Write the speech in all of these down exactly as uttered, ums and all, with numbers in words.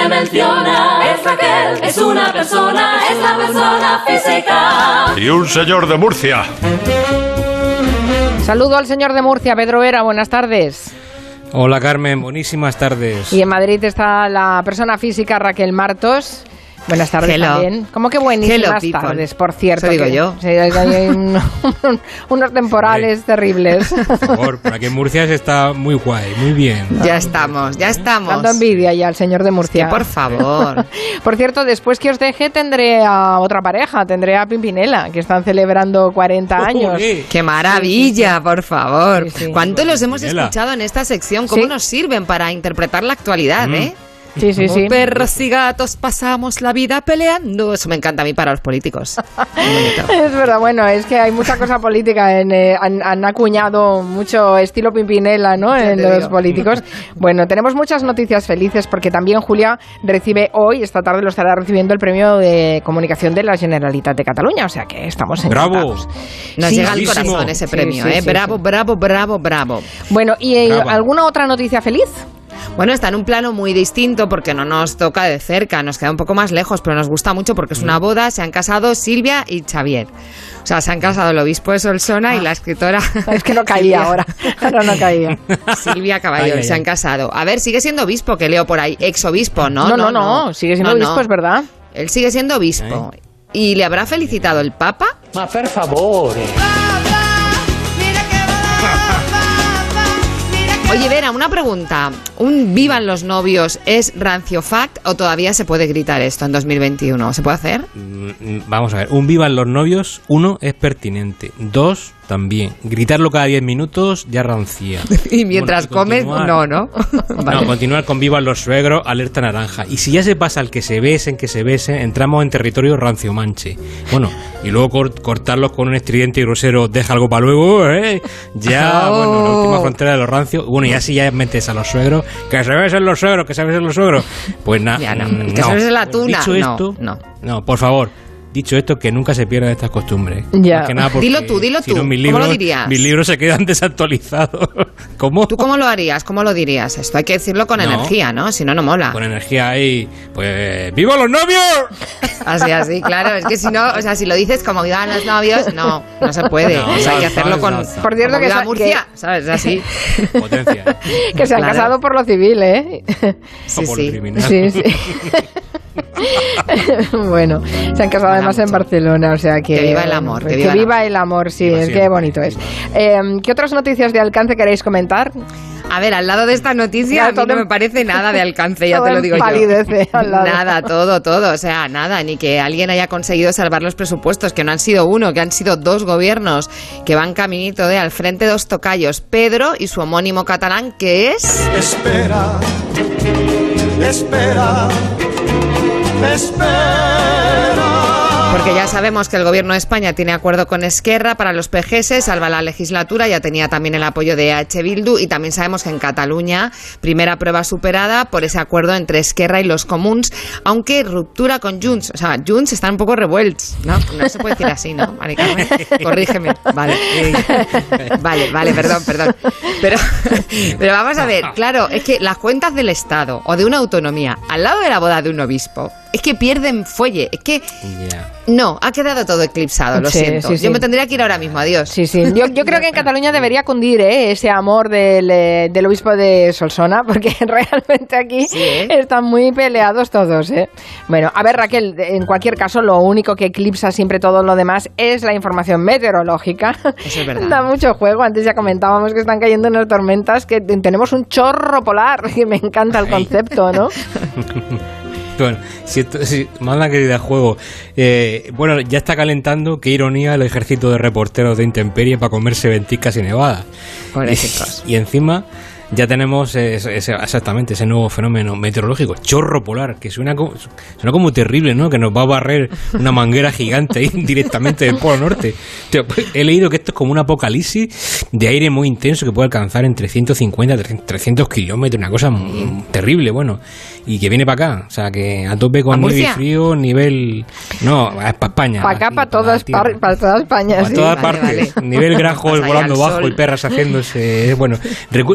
se menciona. Es Raquel, es una persona, es la persona física. Y un señor de Murcia. Saludo al señor de Murcia, Pedro Vera, buenas tardes. Hola Carmen, buenísimas tardes. Y en Madrid está la persona física Raquel Martos. Buenas tardes. Hello. También. ¿Cómo que buenísimas Hello, tardes, por cierto? Eso digo que, yo. Sí, hay un, un, unos temporales Hombre, terribles. Por favor, para que en Murcia se está muy guay, muy bien. Ya estamos, ya estamos. Dando envidia ya al señor de Murcia. Es que por favor. Por cierto, después que os deje tendré a otra pareja, tendré a Pimpinela, que están celebrando cuarenta años. Uh, ¡Qué maravilla, sí, sí, sí. por favor! Sí, sí. ¿Cuánto los hemos Pimpinela. escuchado en esta sección? ¿Cómo ¿Sí? nos sirven para interpretar la actualidad, mm. eh? Sí, sí, sí. Perros y gatos pasamos la vida peleando. Eso me encanta a mí para los políticos. Es verdad, bueno, es que hay mucha cosa política. En, eh, han, han acuñado mucho estilo Pimpinela, ¿no? En los digo? políticos. Bueno, tenemos muchas noticias felices porque también Julia recibe hoy, esta tarde lo estará recibiendo, el premio de comunicación de la Generalitat de Cataluña. O sea que estamos encantados. ¡Bravo! Nos sí, llega al corazón ese premio, sí, sí, ¿eh? Sí, bravo, sí. bravo, bravo, bravo. Bueno, ¿y eh, Bravo. alguna otra noticia feliz? Bueno, está en un plano muy distinto porque no nos toca de cerca, nos queda un poco más lejos, pero nos gusta mucho porque es una boda, se han casado Silvia y Xavier. O sea, se han casado el obispo de Solsona ah. y la escritora... Es que no caía Silvia. ahora, ahora no caía. Silvia Caballero, ay, ay, se ay. han casado. A ver, sigue siendo obispo, que leo por ahí, exobispo, ¿no? No, no, no, no. sigue siendo no, obispo, no. es verdad. Él sigue siendo obispo. ¿Eh? ¿Y le habrá felicitado el Papa? Ma per favore. Oye, Vera, una pregunta. ¿Un vivan los novios es rancio fact o todavía se puede gritar esto en dos mil veintiuno? ¿Se puede hacer? Vamos a ver, un vivan los novios, uno, es pertinente. Dos, también. Gritarlo cada diez minutos ya rancia. Y mientras bueno, y comes, no, ¿no? Vale. No, continuar con vivan los suegros, alerta naranja. Y si ya se pasa al que se besen, que se besen, entramos en territorio rancio manche. Bueno, y luego cort- cortarlos con un estridente y grosero, deja algo para luego, ¿eh? Ya, oh. bueno, la última frontera de los rancios. Bueno, y así ya metes a los suegros, que se besen los suegros, que se besen los suegros. Pues nada, no, mm, que no. se besen la tuna. Dicho esto, no, no. no, por favor. Dicho esto, que nunca se pierdan estas costumbres. Ya. Más que nada porque, dilo tú, dilo si tú. no, mis ¿Cómo libros, lo dirías? Mis libros se quedan desactualizados. ¿Cómo? ¿Tú cómo lo harías? ¿Cómo lo dirías? Esto hay que decirlo con no, energía, ¿no? Si no, no mola. Con energía ahí, pues ¡viva los novios! Así, así, claro. Es que si no, o sea, si lo dices como vivan los novios, no, no se puede. No, o sea, hay que hacerlo con... Por cierto, que, viva sa- Murcia, que... ¿sabes? Así. Potencia. Que se han Claro. casado por lo civil, ¿eh? Sí, O por sí. lo criminal. Sí, sí. Bueno, se han casado Mola además mucho. en Barcelona, o sea que... Que viva el amor, pues, que viva que el viva el amor, sí, Viva es siempre. que bonito es. Eh, ¿Qué otras noticias de alcance queréis comentar? A ver, al lado de esta noticia, a mí no me parece nada de alcance, ya todo te lo digo yo. empalidece al lado. Nada, todo, todo. O sea, nada, ni que alguien haya conseguido salvar los presupuestos, que no han sido uno, que han sido dos gobiernos que van caminito de al frente dos tocayos, Pedro y su homónimo catalán, que es... Espera, espera, espera. Porque ya sabemos que el gobierno de España tiene acuerdo con Esquerra para los P G S, salva la legislatura, ya tenía también el apoyo de E H Bildu y también sabemos que en Cataluña, primera prueba superada por ese acuerdo entre Esquerra y los comuns, aunque ruptura con Junts, o sea, Junts están un poco revueltos, ¿no? No se puede decir así, ¿no? Mari Carmen, corrígeme. Vale, vale, vale, perdón, perdón. Pero, pero vamos a ver, claro, es que las cuentas del Estado o de una autonomía al lado de la boda de un obispo, es que pierden fuelle, es que... Yeah. No, ha quedado todo eclipsado, lo Sí, siento. sí, sí. Yo me tendría que ir ahora mismo, adiós. Sí, sí. Yo, yo creo que en Cataluña debería cundir ¿eh? ese amor del, eh, del obispo de Solsona, porque realmente aquí Sí, ¿eh? están muy peleados todos. ¿eh? Bueno, a ver, Raquel, en cualquier caso, lo único que eclipsa siempre todo lo demás es la información meteorológica. Eso es verdad. Da mucho juego. Antes ya comentábamos que están cayendo unas tormentas, que tenemos un chorro polar, que me encanta el concepto, ¿no? Bueno, si esto, si, manda querida juego. Eh, bueno, ya está calentando, qué ironía, el ejército de reporteros de intemperie para comerse ventiscas y nevadas. Pobrecitos. Y, y encima ya tenemos ese, ese, exactamente ese nuevo fenómeno meteorológico, chorro polar, que suena como, suena como terrible, ¿no? Que nos va a barrer una manguera gigante ahí directamente del Polo Norte. Tío, pues, he leído que esto es como un apocalipsis de aire muy intenso que puede alcanzar entre ciento cincuenta y trescientos kilómetros, una cosa muy terrible, bueno. Y que viene para acá, o sea, que a tope con nieve y frío, nivel... No, es para España. Para acá, para toda, par, para toda España, para sí. todas Vale, partes. vale. Nivel grajos Pasa volando al bajo sol. y perras haciéndose... Bueno, recu- yo recuerdo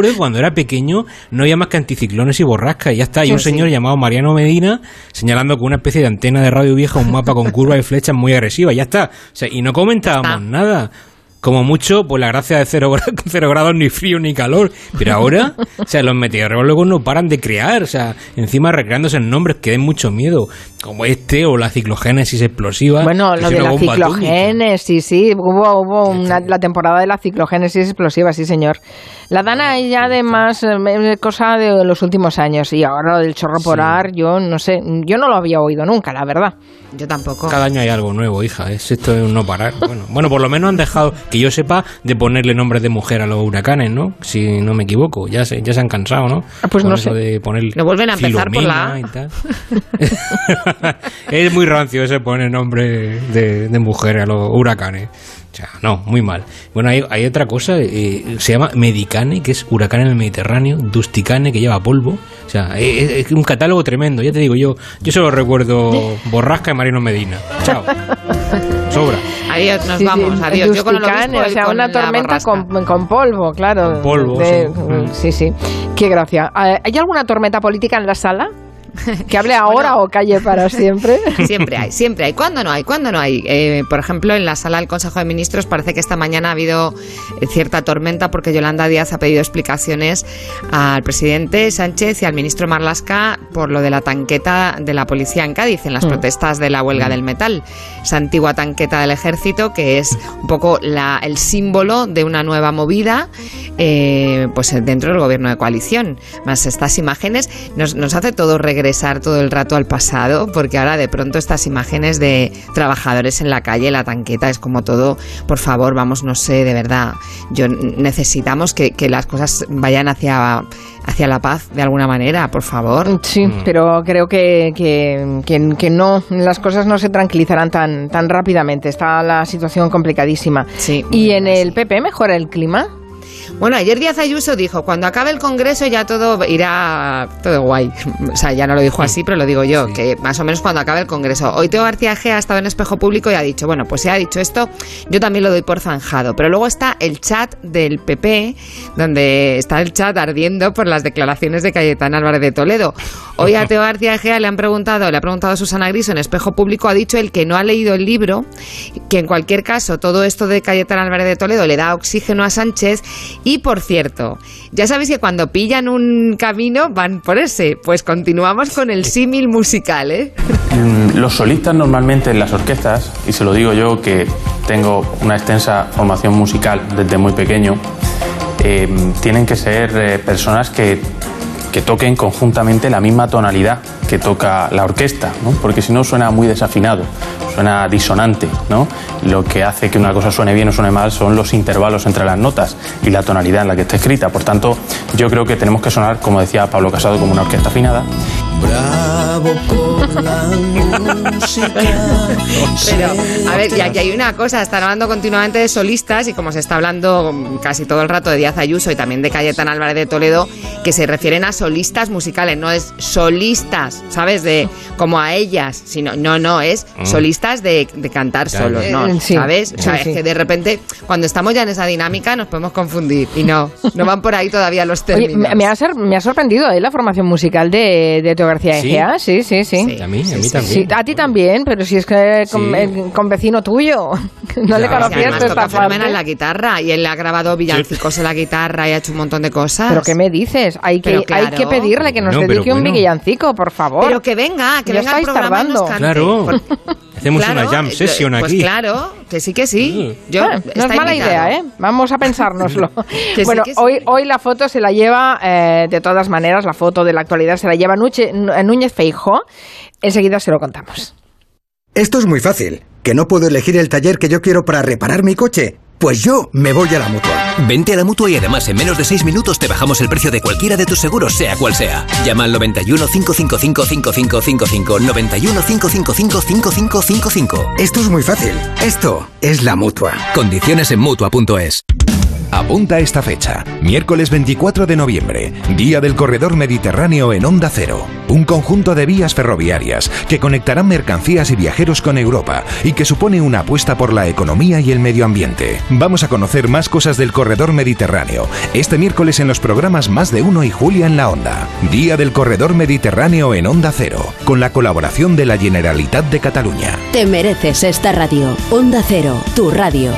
que cuando era pequeño no había más que anticiclones y borrascas y ya está. Hay Sí, un señor sí. llamado Mariano Medina señalando con una especie de antena de radio vieja un mapa con curvas y flechas muy agresivas, ya está. O sea, y no comentábamos nada. Como mucho, pues la gracia de cero, cero grados, ni frío ni calor. Pero ahora, o sea, los meteorólogos no paran de crear. O sea, encima recreándose en nombres que den mucho miedo. Como este o la ciclogénesis explosiva. Bueno, lo de la ciclogénesis, sí. Hubo, hubo una, la temporada de la ciclogénesis explosiva, sí, señor. La dan ahí ya de más eh, cosa de los últimos años. Y ahora lo del chorro polar, sí. yo no sé. Yo no lo había oído nunca, la verdad. Yo tampoco. Cada año hay algo nuevo, hija. Es esto de no parar. Bueno, bueno, por lo menos han dejado... que yo sepa, de ponerle nombres de mujer a los huracanes, ¿no? Si no me equivoco, ya se, ya se han cansado, ¿no? Pues Con no eso sé. de poner no vuelven a empezar por la A. y tal. Es muy rancio ese poner nombre de, de mujer a los huracanes. O sea, no, muy mal. Bueno, hay, hay otra cosa, eh, se llama Medicane, que es huracán en el Mediterráneo, Dusticane, que lleva polvo. O sea, es, es un catálogo tremendo, ya te digo, yo yo solo recuerdo Borrasca y Mariano Medina. Chao. Sobra. Adiós, nos Sí, vamos, sí, adiós. Yo con el Dusticane, obispo, o sea, con una la tormenta borrasca. con, con polvo, claro. Con polvo, de, sí. sí, sí. Qué gracia. ¿Hay alguna tormenta política en la sala? ¿Que hable ahora bueno, o calle para siempre? Siempre hay, siempre hay. ¿Cuándo no hay? ¿Cuándo no hay? Eh, por ejemplo, en la sala del Consejo de Ministros parece que esta mañana ha habido cierta tormenta porque Yolanda Díaz ha pedido explicaciones al presidente Sánchez y al ministro Marlaska por lo de la tanqueta de la policía en Cádiz, en las mm. protestas de la huelga mm. del metal. Esa antigua tanqueta del ejército que es un poco la, el símbolo de una nueva movida eh, pues dentro del gobierno de coalición. Más estas imágenes nos, nos hace todo regresar regresar todo el rato al pasado, porque ahora de pronto estas imágenes de trabajadores en la calle, la tanqueta, es como todo, por favor, vamos, no sé, de verdad, yo necesitamos que, que las cosas vayan hacia, hacia la paz de alguna manera, por favor. Sí, mm. pero creo que, que, que, que no, las cosas no se tranquilizarán tan, tan rápidamente, está la situación complicadísima. Sí, ¿y en el P P mejora el clima? Bueno, ayer Díaz Ayuso dijo, cuando acabe el Congreso ya todo irá todo guay. O sea, ya no lo dijo así, pero lo digo yo, sí. que más o menos cuando acabe el Congreso. Hoy Teo García Egea ha estado en Espejo Público y ha dicho, bueno, pues si ha dicho esto, yo también lo doy por zanjado. Pero luego está el chat del P P, donde está el chat ardiendo por las declaraciones de Cayetana Álvarez de Toledo. Hoy a Teo García Egea le han preguntado, le ha preguntado a Susana Griso en Espejo Público, ha dicho él que no ha leído el libro, que en cualquier caso todo esto de Cayetana Álvarez de Toledo le da oxígeno a Sánchez. Y, por cierto, ya sabéis que cuando pillan un camino van por ese. Pues continuamos con el símil musical, ¿eh? Los solistas normalmente en las orquestas, y se lo digo yo que tengo una extensa formación musical desde muy pequeño, eh, tienen que ser eh, personas que, que toquen conjuntamente la misma tonalidad que toca la orquesta, ¿no? Porque si no suena muy desafinado, suena disonante, ¿no? Lo que hace que una cosa suene bien o suene mal son los intervalos entre las notas y la tonalidad en la que está escrita. Por tanto, yo creo que tenemos que sonar, como decía Pablo Casado, como una orquesta afinada. Bravo por la música. Pero, a ver, y aquí hay una cosa, están hablando continuamente de solistas y como se está hablando casi todo el rato de Díaz Ayuso y también de Cayetana Álvarez de Toledo, que se refieren a solistas musicales, no es solistas, ¿sabes? De como a ellas, sino, no, no, es solistas de, de cantar solos, ¿no? Sí, ¿sabes? O sea, sí, es sí. que de repente, cuando estamos ya en esa dinámica, nos podemos confundir y no, no van por ahí todavía los términos. Oye, me, me, ha sor- me ha sorprendido ¿eh? la formación musical de, de Teo García Egea, sí, sí, sí. Sí, a mí, a mí sí, también. Sí, a ti también, pero si es que con, Sí. eh, con vecino tuyo, no Ya, le Sí, conocías además esta toca fenomenal parte. la guitarra y él ha grabado villancicos en la guitarra y ha hecho un montón de cosas. ¿Pero qué me dices? Hay que, Pero claro. hay que pedirle que nos No, pero dedique un bueno. villancico, por favor. Pero que venga, que Ya venga al estáis programa y nos tardando. cante. Claro. Por- Hacemos Claro, una jam session pues aquí. claro, que sí, que sí. Yo, Bueno, no está es mala invitado. idea, ¿eh? Vamos a pensárnoslo. Que sí, bueno, que sí. hoy, hoy la foto se la lleva, eh, de todas maneras, la foto de la actualidad se la lleva Nuche, Núñez Feijóo. Enseguida se lo contamos. Esto es muy fácil. ¿Que no puedo elegir el taller que yo quiero para reparar mi coche? Pues yo me voy a la Mutua. Vente a la Mutua y además en menos de seis minutos te bajamos el precio de cualquiera de tus seguros, sea cual sea. Llama al noventa y uno, cinco cinco cinco, cinco cinco cinco cinco, noventa y uno, cinco cinco cinco, cinco cinco cinco cinco. Esto es muy fácil. Esto es la Mutua. Condiciones en Mutua punto es. Apunta esta fecha, miércoles veinticuatro de noviembre, Día del Corredor Mediterráneo en Onda Cero. Un conjunto de vías ferroviarias que conectarán mercancías y viajeros con Europa y que supone una apuesta por la economía y el medio ambiente. Vamos a conocer más cosas del Corredor Mediterráneo este miércoles en los programas Más de Uno y Julia en la Onda. Día del Corredor Mediterráneo en Onda Cero, con la colaboración de la Generalitat de Cataluña. Te mereces esta radio. Onda Cero, tu radio.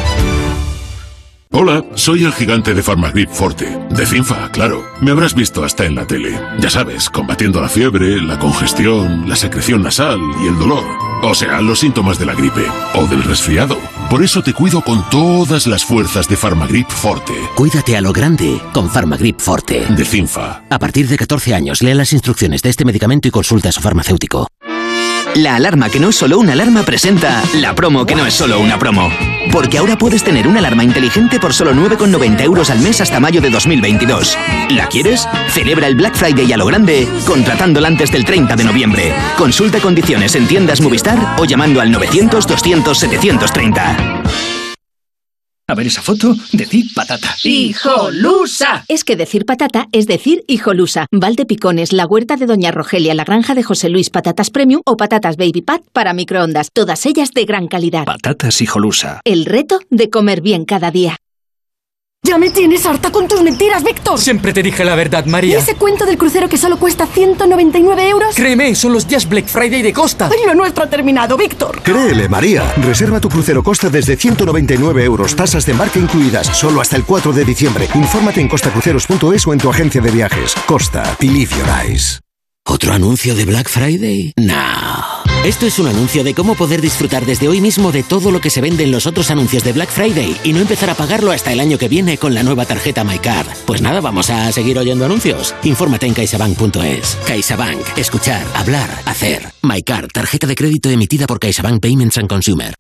Hola, soy el gigante de Farmagrip Forte, de Cinfa, claro. Me habrás visto hasta en la tele. Ya sabes, combatiendo la fiebre, la congestión, la secreción nasal y el dolor. O sea, los síntomas de la gripe o del resfriado. Por eso te cuido con todas las fuerzas de Farmagrip Forte. Cuídate a lo grande con Farmagrip Forte. De Cinfa. A partir de catorce años, lea las instrucciones de este medicamento y consulta a su farmacéutico. La alarma que no es solo una alarma presenta la promo que no es solo una promo. Porque ahora puedes tener una alarma inteligente por solo nueve con noventa euros al mes hasta mayo de dos mil veintidós. ¿La quieres? Celebra el Black Friday a lo grande contratándola antes del treinta de noviembre. Consulta condiciones en tiendas Movistar o llamando al novecientos doscientos setecientos treinta. A ver esa foto, decir patata. ¡Hijolusa! Es que decir patata es decir hijolusa. Valdepicones, la huerta de Doña Rogelia, la granja de José Luis, patatas premium o patatas baby pat para microondas. Todas ellas de gran calidad. Patatas hijolusa. El reto de comer bien cada día. ¡Ya me tienes harta con tus mentiras, Víctor! Siempre te dije la verdad, María. ¿Y ese cuento del crucero que solo cuesta ciento noventa y nueve euros? Créeme, son los días Black Friday de Costa. ¡Ay, lo nuestro ha terminado, Víctor! Créele, María. Reserva tu crucero Costa desde ciento noventa y nueve euros, tasas de embarque incluidas, solo hasta el cuatro de diciembre. Infórmate en costa cruceros punto es o en tu agencia de viajes. Costa, believe your eyes. ¿Otro anuncio de Black Friday? No. Esto es un anuncio de cómo poder disfrutar desde hoy mismo de todo lo que se vende en los otros anuncios de Black Friday y no empezar a pagarlo hasta el año que viene con la nueva tarjeta MyCard. Pues nada, vamos a seguir oyendo anuncios. Infórmate en caixabank punto es. CaixaBank. Escuchar, hablar, hacer. MyCard. Tarjeta de crédito emitida por CaixaBank Payments and Consumer.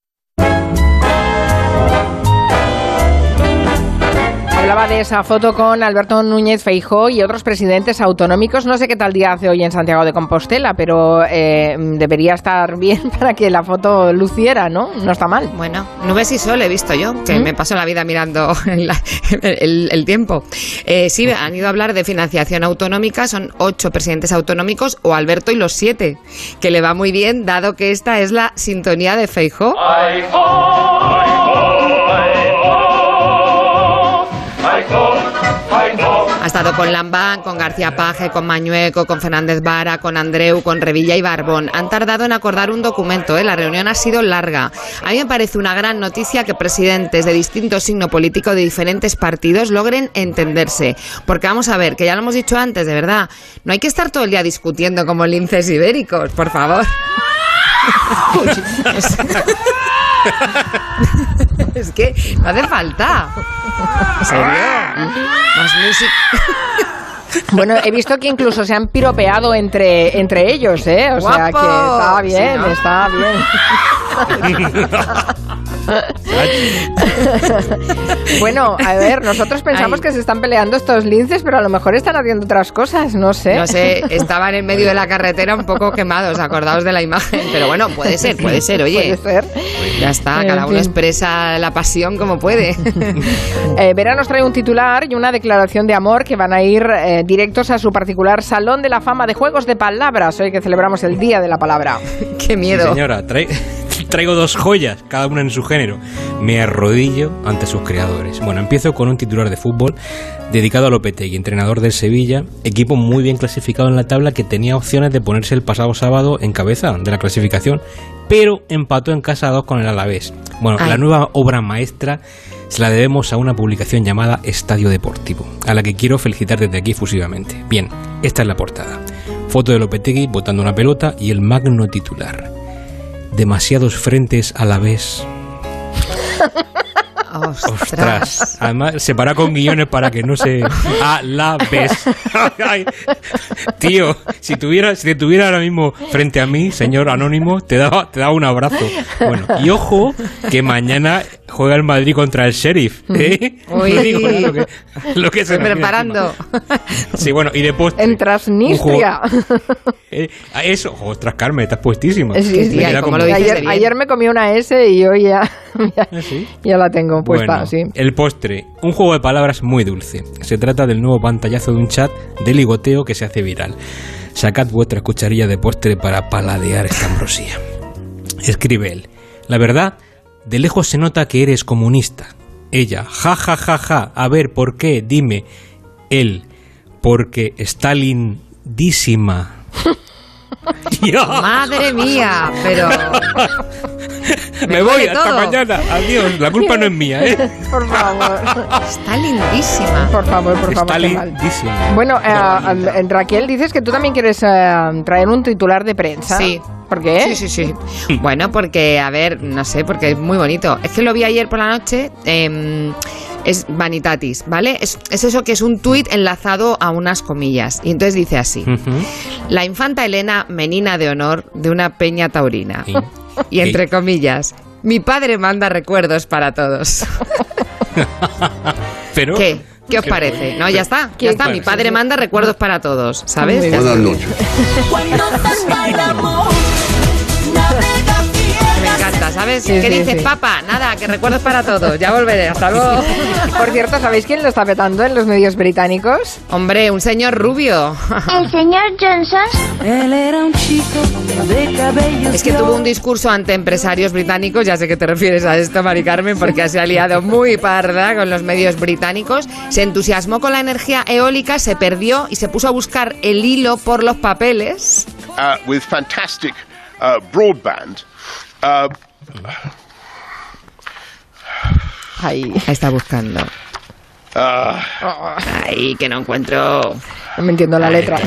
Hablaba de esa foto con Alberto Núñez Feijóo y otros presidentes autonómicos. No sé qué tal día hace hoy en Santiago de Compostela, pero eh, debería estar bien para que la foto luciera, ¿no? No está mal. Bueno, nubes y sol he visto yo, que ¿Mm? me paso la vida mirando la, el, el tiempo. Eh, sí, han ido a hablar de financiación autonómica, son ocho presidentes autonómicos o Alberto y los siete, que le va muy bien, dado que esta es la sintonía de Feijóo. Ha estado con Lambán, con García Page, con Mañueco, con Fernández Vara, con Andreu, con Revilla y Barbón. Han tardado en acordar un documento, ¿eh? La reunión ha sido larga. A mí me parece una gran noticia que presidentes de distinto signo político de diferentes partidos logren entenderse. Porque vamos a ver, que ya lo hemos dicho antes, de verdad, no hay que estar todo el día discutiendo como linces ibéricos, por favor. es... es que no hace falta. ¿En serio? Más música. Bueno, he visto que incluso se han piropeado entre, entre ellos, ¿eh? O ¡Guapo! Sea que está bien, sí, ¿no? Está bien. Bueno, a ver, nosotros pensamos Ay. que se están peleando estos linces, pero a lo mejor están haciendo otras cosas, no sé. No sé, estaban en medio de la carretera un poco quemados, acordaos de la imagen, pero bueno, puede ser, puede ser, oye. Puede ser. Ya está, cada en uno fin. expresa la pasión como puede. eh, Vera nos trae un titular y una declaración de amor que van a ir eh, directos a su particular Salón de la Fama de Juegos de Palabras, hoy que celebramos el Día de la Palabra. ¡Qué miedo! Sí, señora, trae... Traigo dos joyas, cada una en su género. Me arrodillo ante sus creadores. Bueno, empiezo con un titular de fútbol dedicado a Lopetegui, entrenador del Sevilla, equipo muy bien clasificado en la tabla que tenía opciones de ponerse el pasado sábado en cabeza de la clasificación, pero empató en casa a dos con el Alavés. Bueno, Ay. la nueva obra maestra se la debemos a una publicación llamada Estadio Deportivo, a la que quiero felicitar desde aquí efusivamente. Bien, esta es la portada. Foto de Lopetegui botando una pelota y el magno titular: demasiados frentes a la vez. Ostras. Ostras. Además, se para con guiones para que no se... A la vez. Ay, tío, si tuviera, si te tuviera ahora mismo frente a mí, señor anónimo, te daba, te daba un abrazo. Bueno, y ojo, que mañana juega el Madrid contra el Sheriff. ¿Eh? Uy, lo, digo, lo que, lo que se preparando. Sí, bueno, y de postre. En Transnistria. Eh, eso, ostras, Carmen, estás puestísima. Sí, sí, como como lo dices ayer, bien. ayer me comí una S y hoy ya, ya, ¿Sí? ya la tengo puesta. Bueno, sí. el postre, un juego de palabras muy dulce. Se trata del nuevo pantallazo de un chat de ligoteo que se hace viral. Sacad vuestra cucharilla de postre para paladear esta ambrosía. Escribe él. La verdad, de lejos se nota que eres comunista. Ella, ja, ja, ja, ja. A ver, ¿por qué? Dime. Él, porque Stalindísima. Madre mía, pero... Me, Me voy, duele hasta todo. mañana. Adiós, la culpa no es mía, ¿eh? Por favor. Está lindísima. Por favor, por favor. Está qué mal. lindísima. Bueno, eh, eh, Raquel, dices que tú también quieres eh, traer un titular de prensa. Sí. ¿Por qué? Sí, sí, sí. Bueno, porque, a ver, no sé, porque es muy bonito. Es que lo vi ayer por la noche. Eh, es Vanitatis, ¿vale? Es, es eso que es un tuit enlazado a unas comillas. Y entonces dice así. Ujú. La infanta Elena, menina de honor de una peña taurina. Sí. Y entre comillas, mi padre manda recuerdos para todos. Pero... ¿Qué? ¿Qué os parece? No, ya está, ya está. Mi padre manda recuerdos para todos, ¿sabes? Ya Buenas está. noches. Me encanta, ¿sabes? Sí, ¿Qué sí, dices, sí. papá? Nada, que recuerdos para todos. Ya volveré, hasta luego. Por cierto, ¿sabéis quién lo está petando en los medios británicos? Hombre, un señor rubio. El señor Johnson. Él era un chico de cabellos. Es que tuvo un discurso ante empresarios británicos, ya sé que te refieres a esto, Mari Carmen, porque se ha liado muy parda con los medios británicos. Se entusiasmó con la energía eólica, se perdió y se puso a buscar el hilo por los papeles. Uh, with fantastic uh, broadband. Uh, Ahí. Ahí está buscando. uh, Ay, que no encuentro. No me entiendo la letra.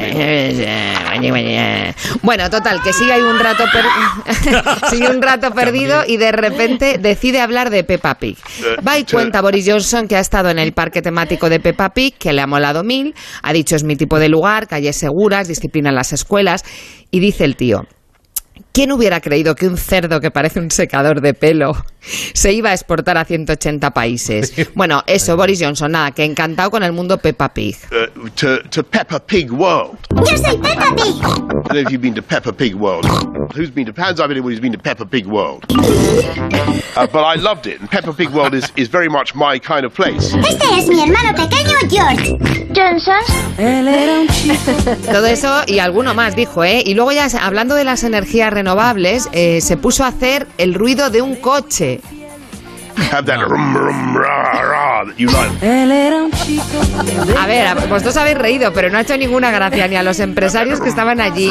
Bueno, total, que sigue ahí un rato per- sigue un rato perdido y de repente decide hablar de Peppa Pig. Va y cuenta Boris Johnson que ha estado en el parque temático de Peppa Pig, que le ha molado mil, ha dicho es mi tipo de lugar, calles seguras, disciplina en las escuelas, y dice el tío: ¿quién hubiera creído que un cerdo que parece un secador de pelo se iba a exportar a ciento ochenta países? Bueno, eso, Boris Johnson, nada, que encantado con el mundo Peppa Pig. uh, to, to Peppa Pig World. Yo soy Peppa Pig. I don't know if you've been to Peppa Pig World. Who's been to? Hands up anyone who's been to Peppa Pig World. Uh, but I loved it, and Peppa Pig World is, is very much my kind of place. Este es mi hermano pequeño George. Johnson. Él era un chico. Todo eso y alguno más, dijo, ¿eh? Y luego ya, hablando de las energías renovables, eh, se puso a hacer el ruido de un coche. Have that rum, rum, rah, rah that you like. Él era un chico. A ver, a- vosotros habéis reído, pero no ha hecho ninguna gracia ni a los empresarios que estaban allí.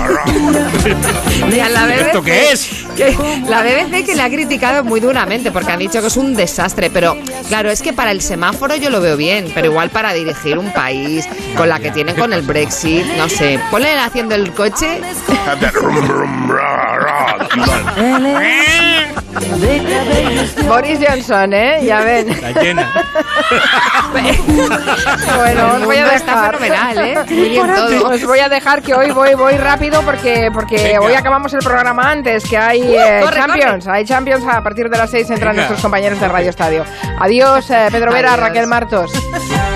Ni a la B B C. ¿Esto qué es? Que la B B C que le ha criticado muy duramente porque han dicho que es un desastre, pero claro, es que para el semáforo yo lo veo bien, pero igual para dirigir un país con la que tienen con el Brexit, no sé, ponle haciendo el coche. Have that rum, rum, rah, rah that you like. Boris Johnson, ¿eh? Ya ven. La llena. Bueno, os voy a Está dejar. fenomenal, ¿eh? Muy bien todo. Os voy a dejar que hoy voy voy rápido porque porque Venga. hoy acabamos el programa antes, que hay eh, corre, Champions. Hay Champions a partir de las seis entran Venga. nuestros compañeros de Radio Estadio. Adiós, eh, Pedro Vera, Adiós. Raquel Martos.